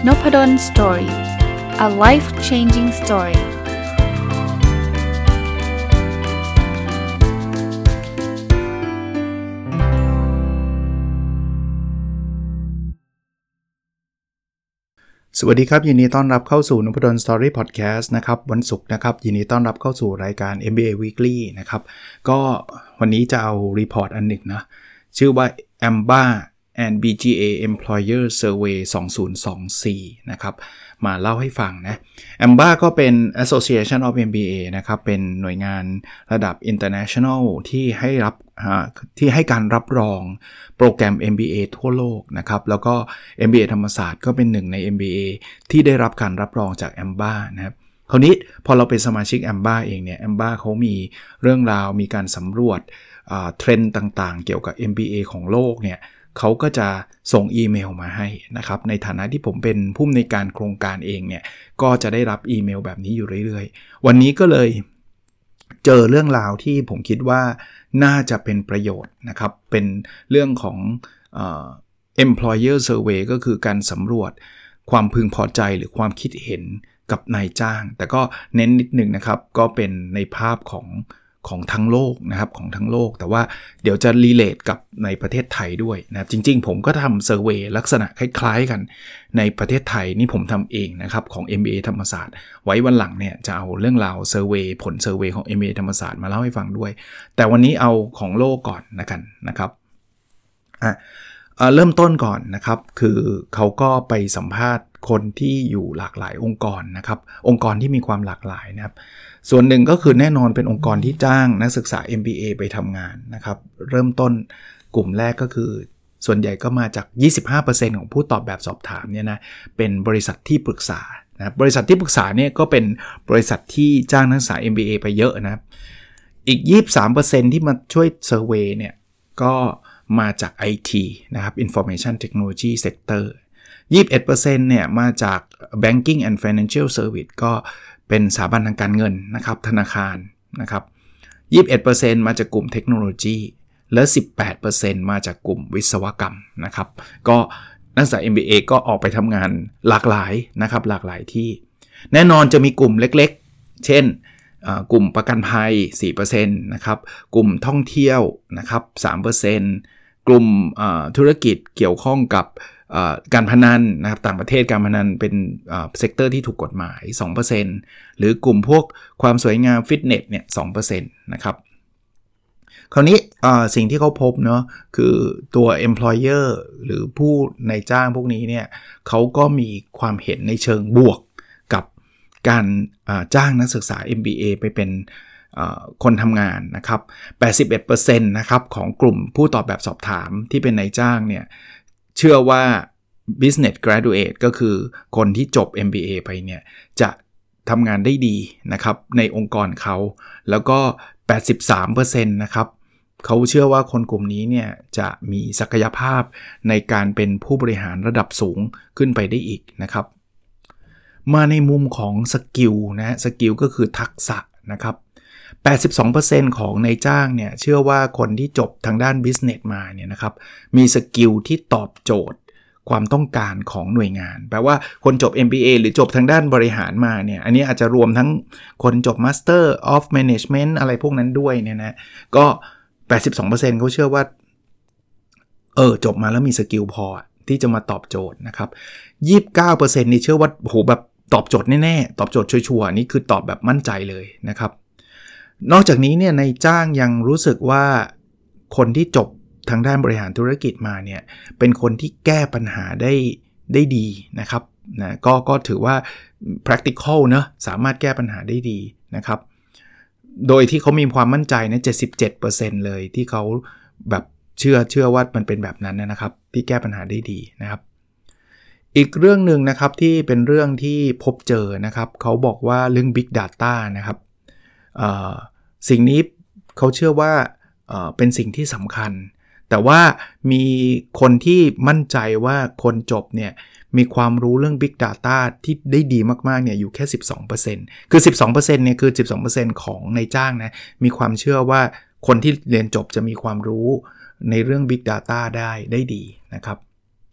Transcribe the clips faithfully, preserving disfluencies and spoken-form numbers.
Nopadon Story. A life-changing story. สวัสดีครับยินดีต้อนรับเข้าสู่ Nopadon Story Podcast นะครับวันศุกร์นะครับยินดีต้อนรับเข้าสู่รายการ เอ็ม บี เอ Weekly นะครับก็วันนี้จะเอารีพอร์ตอันหนึ่งนะชื่อว่า เอ เอ็ม บี เอ and บี จี เอ Employer Survey สองพันยี่สิบสี่นะครับมาเล่าให้ฟังนะ เอ เอ็ม บี เอ ก็เป็น Association of เอ็ม บี เอ นะครับเป็นหน่วยงานระดับ International ที่ให้รับที่ให้การรับรองโปรแกรม เอ็ม บี เอ ทั่วโลกนะครับแล้วก็ เอ็ม บี เอ ธรรมศาสตร์ก็เป็นหนึ่งใน เอ็ม บี เอ ที่ได้รับการรับรองจาก เอ เอ็ม บี เอ นะครับคราวนี้พอเราเป็นสมาชิก เอ เอ็ม บี เอ เองเนี่ย เอ เอ็ม บี เอ เขามีเรื่องราวมีการสำรวจเทรนด์ต่างๆเกี่ยวกับ เอ็ม บี เอ ของโลกเนี่ยเขาก็จะส่งอีเมลมาให้นะครับในฐานะที่ผมเป็นผู้อำนวยการโครงการเองเนี่ยก็จะได้รับอีเมลแบบนี้อยู่เรื่อยๆวันนี้ก็เลยเจอเรื่องราวที่ผมคิดว่าน่าจะเป็นประโยชน์นะครับเป็นเรื่องของเอ่อ employer survey ก็คือการสำรวจความพึงพอใจหรือความคิดเห็นกับนายจ้างแต่ก็เน้นนิดนึงนะครับก็เป็นในภาพของของทั้งโลกนะครับของทั้งโลกแต่ว่าเดี๋ยวจะรีเลทกับในประเทศไทยด้วยนะจริงๆผมก็ทำเซอร์เวย์ลักษณะคล้ายๆกันในประเทศไทยนี่ผมทำเองนะครับของ เอ็ม บี เอ ธรรมศาสตร์ไว้วันหลังเนี่ยจะเอาเรื่องราวเซอร์เวย์ผลเซอร์เวย์ของ เอ็ม บี เอ ธรรมศาสตร์มาเล่าให้ฟังด้วยแต่วันนี้เอาของโลกก่อนนะกันนะครับอ่ะเริ่มต้นก่อนนะครับคือเขาก็ไปสัมภาษณ์คนที่อยู่หลากหลายองค์กรนะครับองค์กรที่มีความหลากหลายนะครับส่วนหนึ่งก็คือแน่นอนเป็นองค์กรที่จ้างนักศึกษา เอ็ม บี เอ ไปทำงานนะครับเริ่มต้นกลุ่มแรกก็คือส่วนใหญ่ก็มาจาก ยี่สิบห้าเปอร์เซ็นต์ ของผู้ตอบแบบสอบถามเนี่ยนะเป็นบริษัทที่ปรึกษานะบริษัทที่ปรึกษาเนี่ยก็เป็นบริษัทที่จ้างนักศึกษา เอ็ม บี เอ ไปเยอะนะครับอีก ยี่สิบสามเปอร์เซ็นต์ ที่มาช่วยเซอร์เวย์เนี่ยก็มาจาก ไอ ที นะครับ Information Technology Sector ยี่สิบเอ็ดเปอร์เซ็นต์ เนี่ยมาจาก Banking and Financial Service ก็เป็นสถาบันทางการเงินนะครับธนาคารนะครับ ยี่สิบเอ็ดเปอร์เซ็นต์ มาจากกลุ่มเทคโนโลยีและ สิบแปดเปอร์เซ็นต์ มาจากกลุ่มวิศวกรรมนะครับก็นักศึกษา เอ็ม บี เอ ก็ออกไปทำงานหลากหลายนะครับหลากหลายที่แน่นอนจะมีกลุ่มเล็กๆเช่นกลุ่มประกันภัย สี่เปอร์เซ็นต์ นะครับกลุ่มท่องเที่ยวนะครับ สามเปอร์เซ็นต์ กลุ่มธุรกิจเกี่ยวข้องกับการพนันนะครับต่างประเทศการพนันเป็นเซกเตอร์ที่ถูกกฎหมาย สองเปอร์เซ็นต์ หรือกลุ่มพวกความสวยงามฟิตเนสเนี่ย สองเปอร์เซ็นต์ นะครับคราวนี้สิ่งที่เขาพบเนาะคือตัว employer หรือผู้นายจ้างพวกนี้เนี่ยเขาก็มีความเห็นในเชิงบวกกับการจ้างนักศึกษา เอ็ม บี เอ ไปเป็นคนทำงานนะครับ แปดสิบเอ็ดเปอร์เซ็นต์ นะครับของกลุ่มผู้ตอบแบบสอบถามที่เป็นนายจ้างเนี่ยเชื่อว่า business graduate ก็คือคนที่จบ เอ็ม บี เอ ไปเนี่ยจะทำงานได้ดีนะครับในองค์กรเขาแล้วก็ แปดสิบสามเปอร์เซ็นต์ นะครับเขาเชื่อว่าคนกลุ่มนี้เนี่ยจะมีศักยภาพในการเป็นผู้บริหารระดับสูงขึ้นไปได้อีกนะครับมาในมุมของสกิลนะสกิลก็คือทักษะนะครับ แปดสิบสองเปอร์เซ็นต์ ของนายจ้างเนี่ยเชื่อว่าคนที่จบทางด้าน business มาเนี่ยนะครับมีสกิลที่ตอบโจทย์ความต้องการของหน่วยงานแปลว่าคนจบ เอ็ม บี เอ หรือจบทางด้านบริหารมาเนี่ยอันนี้อาจจะรวมทั้งคนจบ Master of Management อะไรพวกนั้นด้วยเนี่ยนะก็ แปดสิบสองเปอร์เซ็นต์ เขาเชื่อว่าเออจบมาแล้วมีสกิลพอที่จะมาตอบโจทย์นะครับ ยี่สิบเก้าเปอร์เซ็นต์ นี่เชื่อว่าโหแบบตอบโจทย์แน่ๆตอบโจทย์ชัวร์ๆนี่คือตอบแบบมั่นใจเลยนะครับนอกจากนี้เนี่ยนายจ้างยังรู้สึกว่าคนที่จบทางด้านบริหารธุรกิจมาเนี่ยเป็นคนที่แก้ปัญหาได้ได้ดีนะครับนะก็ก็ถือว่า practical เนอะสามารถแก้ปัญหาได้ดีนะครับโดยที่เขามีความมั่นใจนะ เจ็ดสิบเจ็ดเปอร์เซ็นต์ เลยที่เขาแบบเชื่อเชื่อว่ามันเป็นแบบนั้นนะครับที่แก้ปัญหาได้ดีนะครับอีกเรื่องนึงนะครับที่เป็นเรื่องที่พบเจอนะครับเขาบอกว่าเรื่อง Big Data นะครับสิ่งนี้เขาเชื่อว่าเอ่อเป็นสิ่งที่สำคัญแต่ว่ามีคนที่มั่นใจว่าคนจบเนี่ยมีความรู้เรื่อง Big Data ที่ได้ดีมากๆเนี่ยอยู่แค่ สิบสองเปอร์เซ็นต์ คือ สิบสองเปอร์เซ็นต์ เนี่ยคือ สิบสองเปอร์เซ็นต์ ของนายจ้างนะมีความเชื่อว่าคนที่เรียนจบจะมีความรู้ในเรื่อง Big Data ได้ได้ดีนะครับ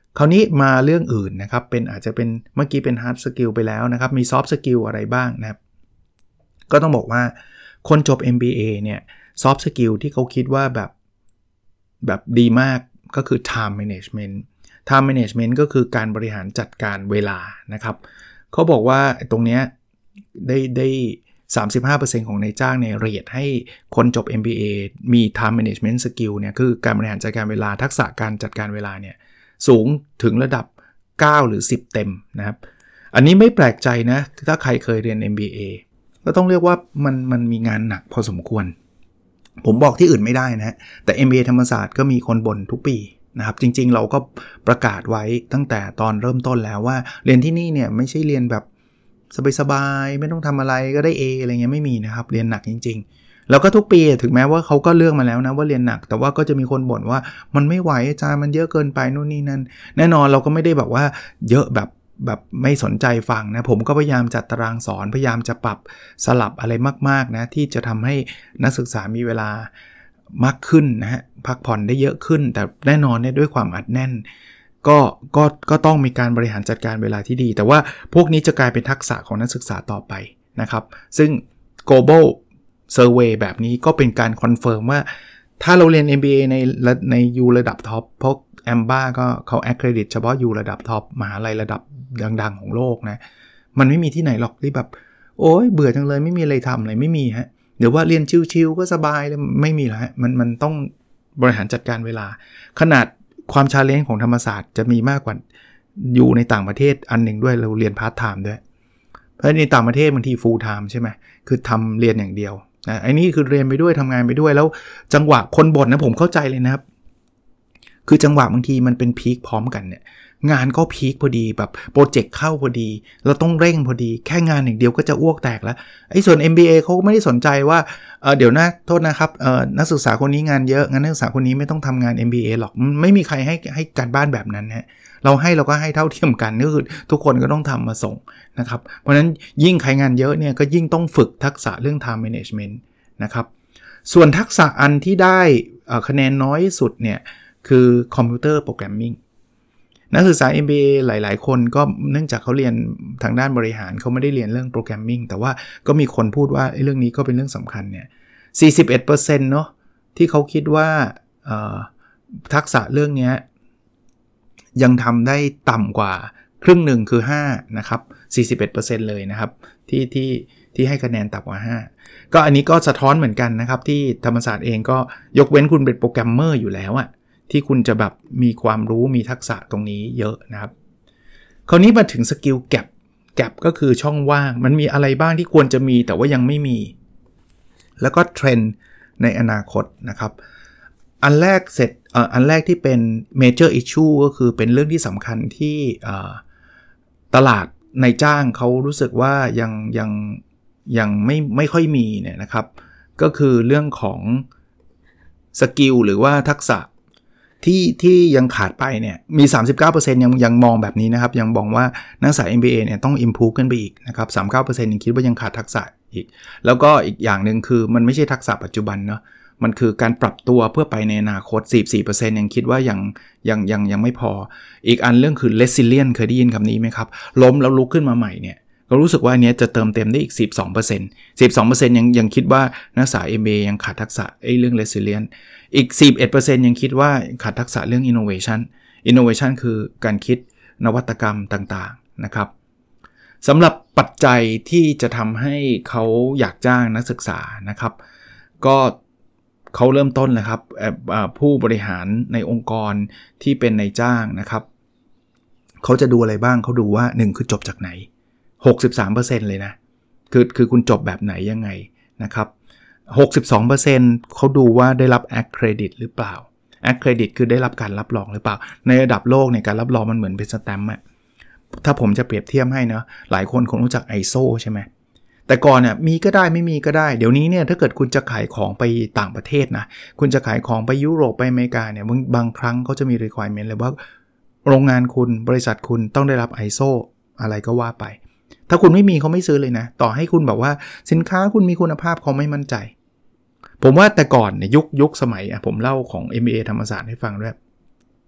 คราวนี้มาเรื่องอื่นนะครับเป็นอาจจะเป็นเมื่อกี้เป็น hard skill ไปแล้วนะครับมี soft skill อะไรบ้างนะครับก็ต้องบอกว่าคนจบ เอ็ม บี เอ เนี่ย soft skill ที่เขาคิดว่าแบบแบบดีมากก็คือ time management time management ก็คือการบริหารจัดการเวลานะครับเขาบอกว่าตรงเนี้ยได้ได้ สามสิบห้าเปอร์เซ็นต์ ของนายจ้างเนี่ยเรทให้คนจบ เอ็ม บี เอ มี time management skill เนี่ยคือการบริหารจัดการเวลาทักษะการจัดการเวลาเนี่ยสูงถึงระดับเก้าหรือสิบเต็มนะครับอันนี้ไม่แปลกใจนะถ้าใครเคยเรียน เอ็ม บี เอ ก็ต้องเรียกว่ามันมันมีงานหนักพอสมควรผมบอกที่อื่นไม่ได้นะแต่ เอ็ม บี เอ ธรรมศาสตร์ก็มีคนบ่นทุกปีนะครับจริงๆเราก็ประกาศไว้ตั้งแต่ตอนเริ่มต้นแล้วว่าเรียนที่นี่เนี่ยไม่ใช่เรียนแบบสบายๆไม่ต้องทำอะไรก็ได้ A อะไรเงี้ยไม่มีนะครับเรียนหนักจริงๆแล้วก็ทุกปีถึงแม้ว่าเขาก็เลือกมาแล้วนะว่าเรียนหนักแต่ว่าก็จะมีคนบ่นว่ามันไม่ไหวอาจารย์มันเยอะเกินไปนู่นนี่นั่นแน่นอนเราก็ไม่ได้แบบว่าเยอะแบบแบบไม่สนใจฟังนะผมก็พยายามจัดตารางสอนพยายามจะปรับสลับอะไรมากๆนะที่จะทำให้นักศึกษามีเวลามากขึ้นนะฮะพักผ่อนได้เยอะขึ้นแต่แน่นอนเนี่ยด้วยความอัดแน่นก็ก็ก็ต้องมีการบริหารจัดการเวลาที่ดีแต่ว่าพวกนี้จะกลายเป็นทักษะของนักศึกษาต่อไปนะครับซึ่ง global survey แบบนี้ก็เป็นการคอนเฟิร์มว่าถ้าเราเรียน เอ็ม บี เอ ในใน U ระดับท็อปเพราะ เอ เอ็ม บี เอ ก็เขา accredit เฉพาะ U ระดับท็อปมหาลัยระดับดังๆของโลกนะมันไม่มีที่ไหนหรอกที่แบบโอ๊ยเบื่อจังเลยไม่มีอะไรทำเลยไม่มีฮะเดี๋ยวว่าเรียนชิวๆก็สบายเลยไม่มีแล้วฮะมันมันต้องบริหารจัดการเวลาขนาดความชาเลนจ์ของธรรมศาสตร์จะมีมากกว่าอยู่ในต่างประเทศอันหนึ่งด้วยเราเรียนพาร์ทไทม์ด้วยเพราะในต่างประเทศบางทีฟูลไทม์ใช่ไหมคือทำเรียนอย่างเดียวนะไอ้นี่คือเรียนไปด้วยทำงานไปด้วยแล้วจังหวะคนบ่นนะผมเข้าใจเลยนะครับคือจังหวะบางทีมันเป็นพีคพร้อมกันเนี่ยงานก็พีคพอดีแบบโปรเจกต์เข้าพอดีเราต้องเร่งพอดีแค่งานอย่างเดียวก็จะอ้วกแตกแล้วไอ้ส่วน เอ็ม บี เอ เขาไม่ได้สนใจว่าเอ่อเดี๋ยวนะโทษนะครับเอ่อนักศึกษาคนนี้งานเยอะงั้นนักศึกษาคนนี้ไม่ต้องทำงาน เอ็ม บี เอ หรอกไม่มีใครให้ให้การบ้านแบบนั้นฮะเราให้เราก็ให้เท่าเทียมกันก็คือทุกคนก็ต้องทำมาส่งนะครับเพราะฉะนั้นยิ่งใครงานเยอะเนี่ยก็ยิ่งต้องฝึกทักษะเรื่อง time management นะครับส่วนทักษะอันที่ได้คะแนนน้อยสุดเนี่ยคือคอมพิวเตอร์โปรแกรมมิ่งนักศึกษา เอ็ม บี เอ หลายๆคนก็เนื่องจากเขาเรียนทางด้านบริหารเขาไม่ได้เรียนเรื่องโปรแกรมมิ่งแต่ว่าก็มีคนพูดว่าเรื่องนี้ก็เป็นเรื่องสำคัญเนี่ย สี่สิบเอ็ดเปอร์เซ็นต์ เนาะที่เขาคิดว่าทักษะเรื่องนี้ยังทำได้ต่ำกว่าครึ่งหนึ่งคือห้านะครับ สี่สิบเอ็ดเปอร์เซ็นต์ เลยนะครับที่ที่ที่ให้คะแนนต่ำกว่าห้าก็อันนี้ก็สะท้อนเหมือนกันนะครับที่ธรรมศาสตร์เองก็ยกเว้นคุณเป็นโปรแกรมเมอร์อยู่แล้วอะที่คุณจะแบบมีความรู้มีทักษะตรงนี้เยอะนะครับคราวนี้มาถึงสกิลแกปแกปก็คือช่องว่างมันมีอะไรบ้างที่ควรจะมีแต่ว่ายังไม่มีแล้วก็เทรนด์ในอนาคตนะครับอันแรกเสร็จเอ่ออันแรกที่เป็น major issue ก็คือเป็นเรื่องที่สำคัญที่ตลาดนายจ้างเขารู้สึกว่ายังยังยังไม่ไม่ค่อยมีเนี่ยนะครับก็คือเรื่องของสกิลหรือว่าทักษะที่ที่ยังขาดไปเนี่ยมี สามสิบเก้าเปอร์เซ็นต์ ยังยังมองแบบนี้นะครับยังมองว่านักศึกษา เอ็ม บี เอ เนี่ยต้อง improve ขึ้นไปอีกนะครับ สามสิบเก้าเปอร์เซ็นต์ ยังคิดว่ายังขาดทักษะอีกแล้วก็อีกอย่างนึงคือมันไม่ใช่ทักษะปัจจุบันเนาะมันคือการปรับตัวเพื่อไปในอนาคต สี่สิบสี่เปอร์เซ็นต์ ยังคิดว่ายังยังยังยังไม่พออีกอันเรื่องคือ resilient เคยได้ยินคำนี้ไหมครับล้มแล้วลุกขึ้นมาใหม่เนี่ยก็รู้สึกว่าอันนี้จะเติมเต็มได้อีก สิบสองเปอร์เซ็นต์ สิบสองเปอร์เซ็นต์ ยังยังคิดว่านักศึกษา เอ็ม บี เอ ยังขาดทักษะไอ้เรื่อง resilient อีก สิบเอ็ดเปอร์เซ็นต์ ยังคิดว่าขาดทักษะเรื่อง innovation innovation คือการคิดนวัตกรรมต่างๆนะครับสำหรับปัจจัยที่จะทำให้เขาอยากจ้างนักศึกษานะครับก็เขาเริ่มต้นนะครับผู้บริหารในองค์กรที่เป็นนายจ้างนะครับเขาจะดูอะไรบ้างเขาดูว่าหนึ่งคือจบจากไหน หกสิบสามเปอร์เซ็นต์ เลยนะคือคือคุณจบแบบไหนยังไงนะครับ หกสิบสองเปอร์เซ็นต์ เขาดูว่าได้รับ accredit หรือเปล่า accredit คือได้รับการรับรองหรือเปล่าในระดับโลกเนี่ยการรับรองมันเหมือนเป็นสแตมป์อะถ้าผมจะเปรียบเทียบให้นะหลายคนคงรู้จัก ไอ เอส โอ ใช่ไหมแต่ก่อนเนี่ยมีก็ได้ไม่มีก็ได้เดี๋ยวนี้เนี่ยถ้าเกิดคุณจะขายของไปต่างประเทศนะคุณจะขายของไปยุโรปไปอเมริกาเนี่ยบางบางครั้งเขาจะมี requirement เลยว่าโรงงานคุณบริษัทคุณต้องได้รับ ไอ เอส โอ อะไรก็ว่าไปถ้าคุณไม่มีเขาไม่ซื้อเลยนะต่อให้คุณบอกว่าสินค้าคุณมีคุณภาพเขาไม่มั่นใจผมว่าแต่ก่อนเนี่ยยุคยุคสมัยอ่ะผมเล่าของ เอ็ม บี เอ ธรรมศาสตร์ให้ฟังด้วย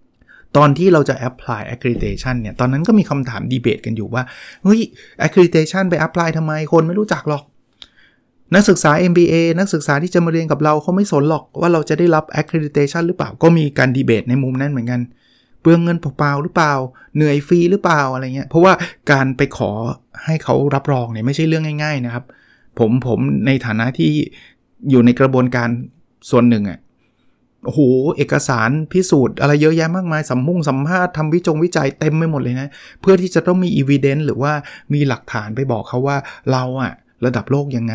ตอนที่เราจะ apply accreditation เนี่ยตอนนั้นก็มีคำถามดีเบตกันอยู่ว่าเฮ้ย accreditation ไป apply ทำไมคนไม่รู้จักหรอกนักศึกษา เอ็ม บี เอ นักศึกษาที่จะมาเรียนกับเราเขาไม่สนหรอกว่าเราจะได้รับ accreditation หรือเปล่าก็มีการดีเบตในมุมนั้นเหมือนกันเปลืองเงินเปล่าๆหรือเปล่าเหนื่อยฟรีหรือเปล่าอะไรเงี้ยเพราะว่าการไปขอให้เขารับรองเนี่ยไม่ใช่เรื่องง่ายๆนะครับผมผมในฐานะที่อยู่ในกระบวนการส่วนหนึ่งอ่ะโอ้โหเอกสารพิสูจน์อะไรเยอะแยะมากมายสัมมุ่งสัมภาษณ์ทำวิจงวิจัยเต็มไปหมดเลยนะเพื่อที่จะต้องมี evidence หรือว่ามีหลักฐานไปบอกเขาว่าเราอะระดับโลกยังไง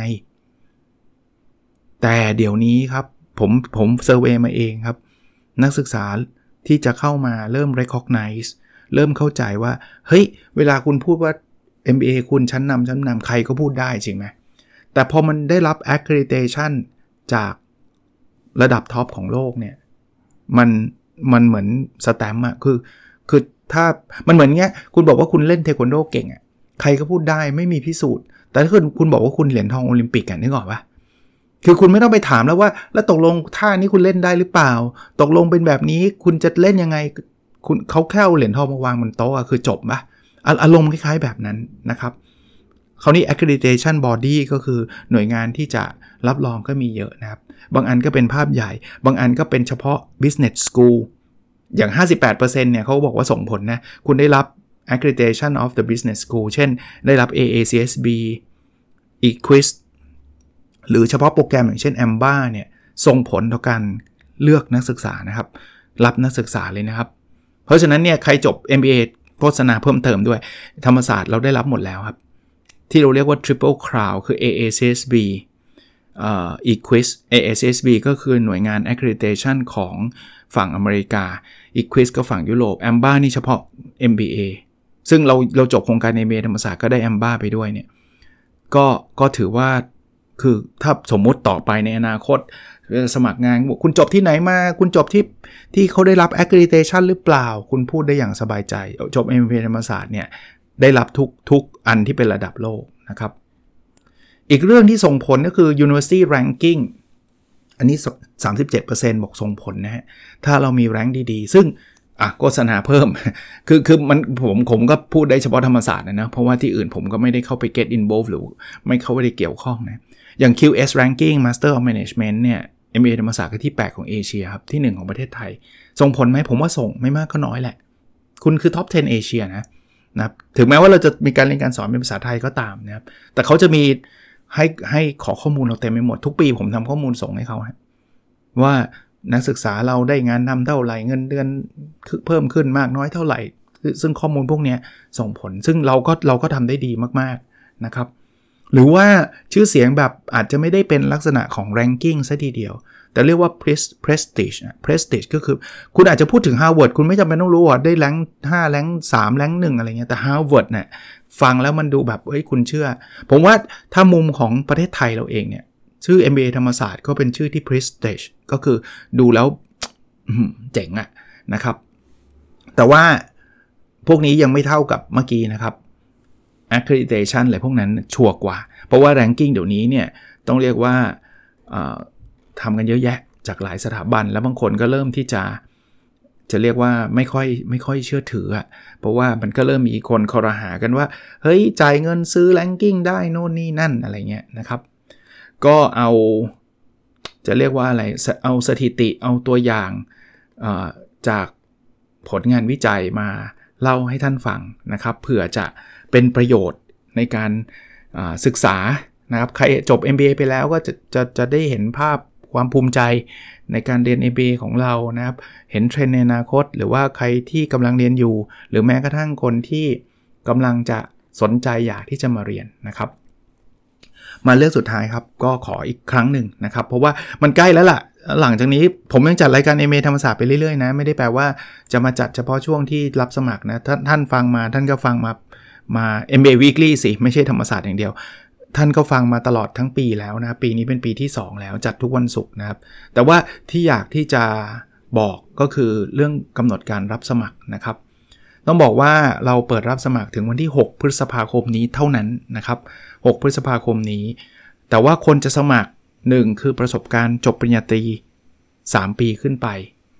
แต่เดี๋ยวนี้ครับผมผมเซอร์เวย์มาเองครับนักศึกษาที่จะเข้ามาเริ่ม recognize เริ่มเข้าใจว่าเฮ้ยเวลาคุณพูดว่า เอ็ม บี เอ คุณชั้นนำชั้นนำใครก็พูดได้จริงไหมแต่พอมันได้รับ accreditation จากระดับท็อปของโลกเนี่ยมันมันเหมือนสแตมป์อะคือคือถ้ามันเหมือนเงี้ยคุณบอกว่าคุณเล่นเทควันโดเก่งอะใครก็พูดได้ไม่มีพิสูจน์แต่ถ้าคุณคุณบอกว่าคุณเหรียญทองโอลิมปิกอะนึกออกปะคือคุณไม่ต้องไปถามแล้วว่าแล้วตกลงท่านี้คุณเล่นได้หรือเปล่าตกลงเป็นแบบนี้คุณจะเล่นยังไงคุณเขาแค่เอาเหรียญทองมาวางบนโต๊ะคือจบปะอารมณ์คล้ายๆแบบนั้นนะครับคราวนี้ accreditation body ก็คือหน่วยงานที่จะรับรองก็มีเยอะนะครับบางอันก็เป็นภาพใหญ่บางอันก็เป็นเฉพาะ business school อย่าง ห้าสิบแปดเปอร์เซ็นต์ เนี่ยเขาบอกว่าส่งผลนะคุณได้รับ accreditation of the business school เช่นได้รับ เอ เอ ซี เอส บี อี ควิส หรือเฉพาะโปรแกรมอย่างเช่น เอ็ม บี เอ เนี่ยส่งผลต่อการเลือกนักศึกษานะครับรับนักศึกษาเลยนะครับเพราะฉะนั้นเนี่ยใครจบ เอ็ม บี เอ โฆษณาเพิ่มเติมด้วยธรรมศาสตร์เราได้รับหมดแล้วครับที่เราเรียกว่า triple crown คือ เอ เอ ซี เอส บี เอ่อ อี ควิส เอ เอ ซี เอส บี ก็คือหน่วยงาน accreditation ของฝั่งอเมริกา อี ควิส ก็ฝั่งยุโรป เอ็ม บี เอ นี่เฉพาะ เอ็ม บี เอ ซึ่งเราเราจบโครงการ เอ็ม บี เอ ธรรมศาสตร์ก็ได้ เอ็ม บี เอ ไปด้วยเนี่ยก็ก็ถือว่าคือถ้าสมมุติต่อไปในอนาคตสมัครงานคุณจบที่ไหนมาคุณจบที่ที่เขาได้รับ accreditation หรือเปล่าคุณพูดได้อย่างสบายใจจบ เอ็ม บี เอ ธรรมศาสตร์เนี่ยได้รับทุกทุกอันที่เป็นระดับโลกนะครับอีกเรื่องที่ส่งผลก็คือ University Ranking อันนี้ สามสิบเจ็ดเปอร์เซ็นต์ บอกส่งผลนะฮะถ้าเรามีแรงดีๆซึ่งอ่ะโฆษณาเพิ่ม คือคือมันผมผมก็พูดได้เฉพาะธรรมศาสตร์นะนะเพราะว่าที่อื่นผมก็ไม่ได้เข้าไป get involved หรือไม่เข้าไปได้เกี่ยวข้องนะอย่าง คิว เอส Ranking Master of Management เนี่ย เอ็ม บี เอ ธรรมศาสตร์ก็ที่แปดของเอเชียครับที่หนึ่งของประเทศไทยส่งผลไหมผมว่าส่งไม่มากก็น้อยแหละคุณคือ top สิบเอเชียนะนะครับถึงแม้ว่าเราจะมีการเรียนการสอนเป็นภาษาไทยก็ตามนะครับแต่เขาจะมีให้ให้ขอข้อมูลเราเต็มไปหมดทุกปีผมทำข้อมูลส่งให้เขาว่านักศึกษาเราได้งานทำเท่าไหร่เงินเดือนเพิ่มขึ้นมากน้อยเท่าไหร่ซึ่งข้อมูลพวกนี้ส่งผลซึ่งเราก็เราก็ทำได้ดีมากๆนะครับหรือว่าชื่อเสียงแบบอาจจะไม่ได้เป็นลักษณะของ ranking ซะทีเดียวแต่เรียกว่า prestige prestige ก็คือคุณอาจจะพูดถึง Harvard คุณไม่จำเป็นต้องรู้ว่าได้แรงค์ห้าแรงค์สามแรงค์หนึ่งอะไรเงี้ยแต่ Harvard เนี่ยฟังแล้วมันดูแบบเอ้ยคุณเชื่อผมว่าถ้ามุมของประเทศไทยเราเองเนี่ยชื่อ เอ็ม บี เอ ธรรมศาสตร์ก็เป็นชื่อที่ prestige ก็คือดูแล้วเจ๋งอะนะครับแต่ว่าพวกนี้ยังไม่เท่ากับเมื่อกี้นะครับ accreditation อะไรพวกนั้นชัวร์กว่าเพราะว่า ranking เดี๋ยวนี้เนี่ยต้องเรียกว่าทำกันเยอะแยะจากหลายสถาบันแล้วบางคนก็เริ่มที่จะจะเรียกว่าไม่ค่อยไม่ค่อยเชื่อถืออ่ะเพราะว่ามันก็เริ่มมีคนคอรหากันว่าเฮ้ยจ่ายเงินซื้อ ranking ได้โน่นนี่นั่นอะไรเงี้ยนะครับก็เอาจะเรียกว่าอะไรเอาสถิติเอาตัวอย่างจากผลงานวิจัยมาเล่าให้ท่านฟังนะครับเผื่อจะเป็นประโยชน์ในการศึกษานะครับใครจบ เอ็ม บี เอ ไปแล้วก็จะจะจะได้เห็นภาพความภูมิใจในการเรียน เอ็ม บี เอ ของเรานะครับเห็นเทรนด์ในอนาคตหรือว่าใครที่กำลังเรียนอยู่หรือแม้กระทั่งคนที่กำลังจะสนใจอยากที่จะมาเรียนนะครับมาเรื่องสุดท้ายครับก็ขออีกครั้งหนึ่งนะครับเพราะว่ามันใกล้แล้วล่ะหลังจากนี้ผมยังจัดรายการ เอ็ม บี เอ ธรรมศาสตร์ไปเรื่อยๆนะไม่ได้แปลว่าจะมาจัดเฉพาะช่วงที่รับสมัครนะท่านท่านฟังมาท่านก็ฟังมามา เอ็ม บี เอ Weekly สิไม่ใช่ธรรมศาสตร์อย่างเดียวท่านก็ฟังมาตลอดทั้งปีแล้วนะปีนี้เป็นปีที่สองแล้วจัดทุกวันศุกร์นะครับแต่ว่าที่อยากที่จะบอกก็คือเรื่องกำหนดการรับสมัครนะครับต้องบอกว่าเราเปิดรับสมัครถึงวันที่หกพฤษภาคมนี้เท่านั้นนะครับหกพฤษภาคมนี้แต่ว่าคนจะสมัครหนึ่งคือประสบการณ์จบปริญญาตรีสามปีขึ้นไป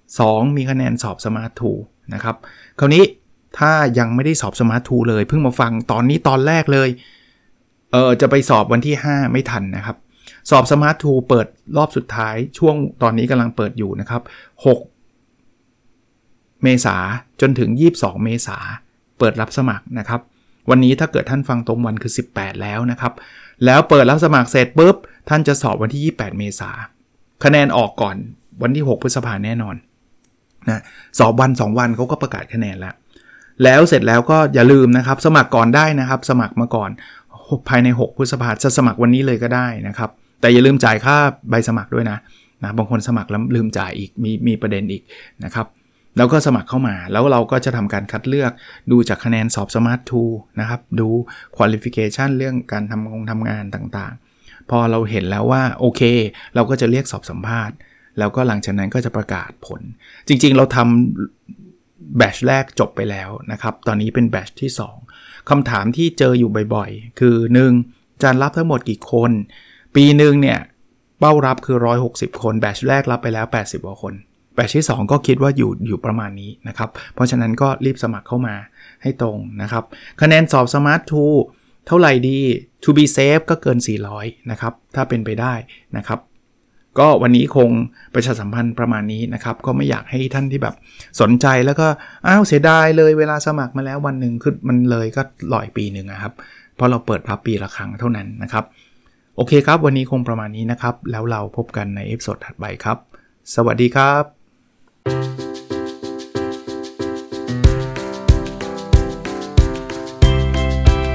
สองมีคะแนนสอบ Smart ทู นะครับคราวนี้ถ้ายังไม่ได้สอบ Smart ทู เลยเพิ่งมาฟังตอนนี้ตอนแรกเลยเออจะไปสอบวันที่ห้าไม่ทันนะครับสอบ Smart ทู เปิดรอบสุดท้ายช่วงตอนนี้กำลังเปิดอยู่นะครับหกเมษาจนถึงยี่สิบสองเมษาเปิดรับสมัครนะครับวันนี้ถ้าเกิดท่านฟังตรงวันคือสิบแปดแล้วนะครับแล้วเปิดรับสมัครเสร็จปุ๊บท่านจะสอบวันที่ยี่สิบแปดเมษาคะแนนออกก่อนวันที่หกพฤษภาคมแน่นอนนะสอบวันสองวันเขาก็ประกาศคะแนนแล้วแล้วเสร็จแล้วก็อย่าลืมนะครับสมัครก่อนได้นะครับสมัครมาก่อนภายในหกพฤษภาคมจะสมัครวันนี้เลยก็ได้นะครับแต่อย่าลืมจ่ายค่าใบสมัครด้วยนะนะบางคนสมัครแล้วลืมจ่ายอีกมีมีประเด็นอีกนะครับแล้วก็สมัครเข้ามาแล้วเราก็จะทำการคัดเลือกดูจากคะแนนสอบ Smart ทู นะครับดู qualification เรื่องการทำงานทำงานต่างๆพอเราเห็นแล้วว่าโอเคเราก็จะเรียกสอบสัมภาษณ์แล้วก็หลังจากนั้นก็จะประกาศผลจริงๆเราทำแบตช์แรกจบไปแล้วนะครับตอนนี้เป็นแบตช์ที่สองคำถามที่เจออยู่บ่อยๆคือหนึ่งจะรับทั้งหมดกี่คนปีนึงเนี่ยเป้ารับคือหนึ่งร้อยหกสิบคนแบตช์แรกรับไปแล้วแปดสิบกว่าคนแบตช์ที่สองก็คิดว่าอยู่อยู่ประมาณนี้นะครับเพราะฉะนั้นก็รีบสมัครเข้ามาให้ตรงนะครับคะแนนสอบ Smart ทู เท่าไหร่ดี to be safe ก็เกินสี่ร้อยนะครับถ้าเป็นไปได้นะครับก็วันนี้คงประชาสัมพันธ์ประมาณนี้นะครับก็ไม่อยากให้ท่านที่แบบสนใจแล้วก็อ้าวเสียดายเลยเวลาสมัครมาแล้ววันหนึ่งคือมันเลยก็หล่อยปีนึงนะครับเพราะเราเปิดรับปีละครั้งเท่านั้นนะครับโอเคครับวันนี้คงประมาณนี้นะครับแล้วเราพบกันในเอพิโซดถัดไปครับสวัสดีครับ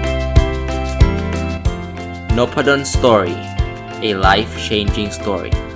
Nopadon Story, a life-changing story.